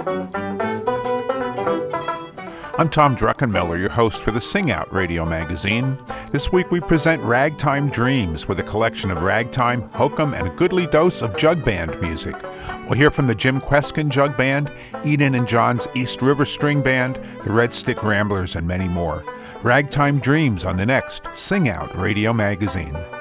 I'm Tom Druckenmiller, your host for the Sing Out radio magazine. This week we present Ragtime Dreams with a collection of ragtime, hokum, and a goodly dose of jug band music. We'll hear from the Jim Kweskin Jug Band, Eden and John's East River String Band, the Red Stick Ramblers, and many more. Ragtime Dreams on the next Sing Out radio magazine.